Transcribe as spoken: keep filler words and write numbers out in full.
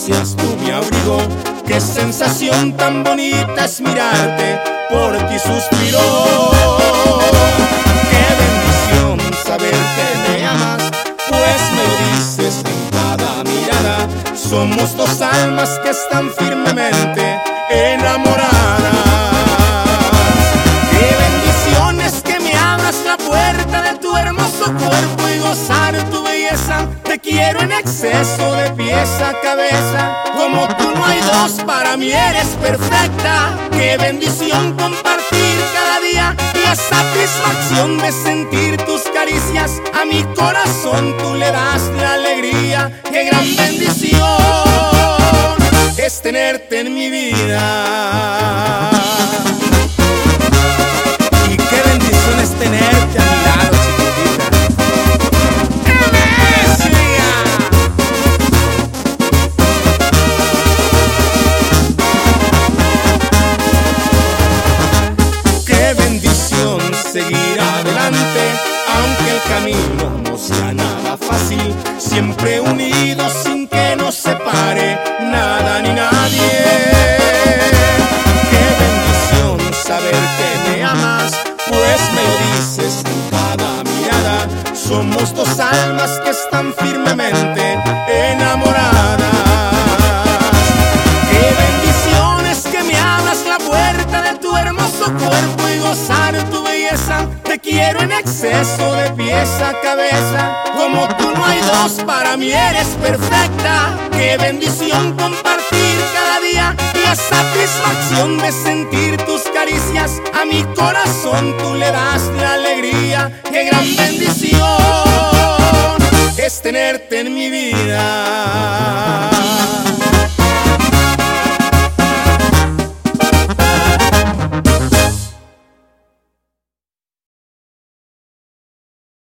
caricias, tú mi abrigo. Qué sensación tan bonita es mirarte, por ti suspiro. Qué bendición saber que me amas, pues me lo dices en cada mirada. Somos dos almas que están firmemente enamoradas. Qué bendición es que me abras la puerta de tu hermoso cuerpo y gozar tu belleza. Te quiero en exceso de pies a cabeza, como tú no hay dos, para mí eres perfecta. Qué bendición compartir cada día y la satisfacción de sentir tus caricias. A mi corazón tú le das la alegría. Qué gran bendición es tenerte en mi vida. Y qué bendición es tenerte a mi lado, chiquitita. Qué bendición seguir adelante, aunque el camino no sea nada fácil. Siempre unidos sin que nos separe nada ni nadie. Qué bendición saber que me amas, pues me lo dices en cada mirada. Somos dos almas que están firmemente enamoradas. Qué bendición es que me abras la puerta de tu hermoso cuerpo y gozar tu belleza. Te quiero en exceso de pies a cabeza, como tú no hay dos, para mí eres perfecta. Qué bendición compartir cada día y la satisfacción de sentir tus caricias. A mi corazón tú le das la alegría. Qué gran bendición es tenerte en mi vida.